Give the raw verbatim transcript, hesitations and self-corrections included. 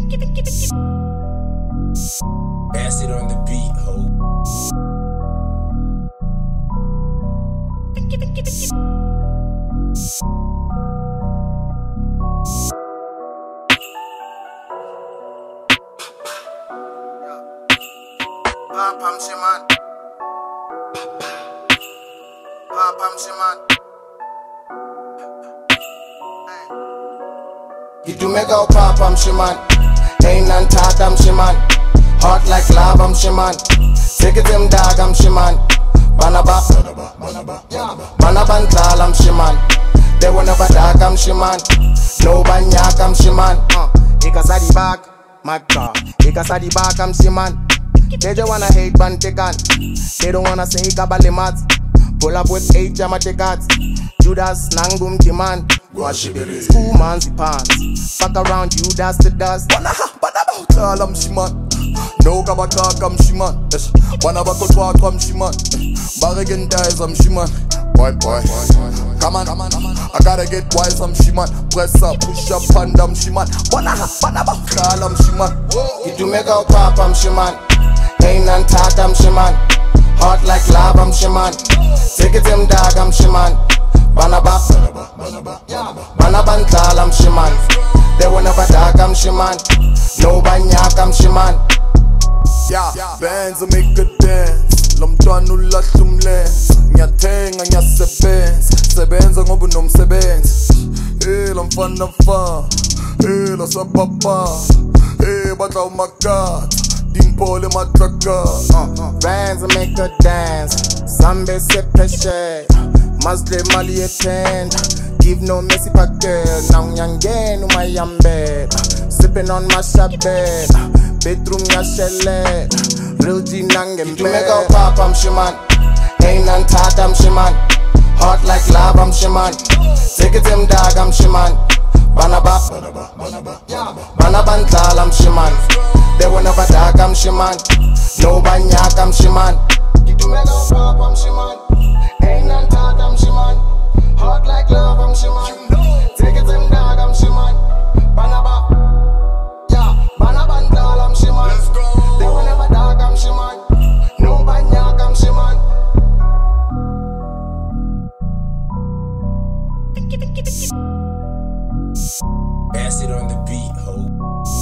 Acid on the beat, ho. Papam Shiman. Papam Shiman. Gitu mega papam Shiman. Ain't none tatam Shiman. Hot like lava I'm Shiman. Take it them dog I'm Shiman. Banaba, Banaban Klal I'm Shiman. They will never dark I'm Shiman. No banyak I'm Shiman. Ika sa di back, Magda. Ika sa di back I'm Shiman. They just wanna hate Bantekan. They don't wanna say Kabalimat. Pull up with eight Jamatikats. Judas Nangum Timan. Washibiris, two man's pants. Fuck around you, dust to dust. Wanna ha, but about all I'm Shiman. No Kabaka come Shiman. Wanna buckle walk come Shiman. Barrigan dies I'm Shiman. Boy, boy, come on, come on, I gotta get wise I'm Shiman. Press up, push up, and I'm Shiman. Wanna ha, but about all I'm Shiman. You make a pop I'm Shiman. Ain't none tat I'm Shiman. Hot like lava I'm Shiman. Take it them dog I'm Shiman. Banaba, Banaban Klal I'm Shiman. They will never dark I'm Shiman. No banyak I'm Shiman. Yeah, bands make a dance. Lomntwana ulahla umlenze. Ngiyathenga ngiyasebenza. Sebenza ngoba unomsebenzi. Eh lo mfana mfa. Eh lo sapapa. Eh batla umakata. Dimpole matraka. Bands make a dance. Sambe se peshe. Muslim mali attend. Give no messy pa girl. Now nyangen umayambe. Sipping on my shabed. Bedroom ya shelle. Real G nangem bed. You make a pop I'm Shiman. Ain't none tat I'm Shiman. Hot like lava I'm Shiman. Take it them dog I'm Shiman. Banaba, Banaban Klal I'm Shiman. They will never dark I'm Shiman. No banyak I'm Shiman. You make a pop I'm Shiman. Ain't none tat I'm Shiman. Hot like lava I'm Shiman. Take it them dog I'm Shiman. Banaba, yeah, Banaban Klal I'm Shiman. They will never dark I'm Shiman. No banyak I'm Shiman. Acid on the beat, ho.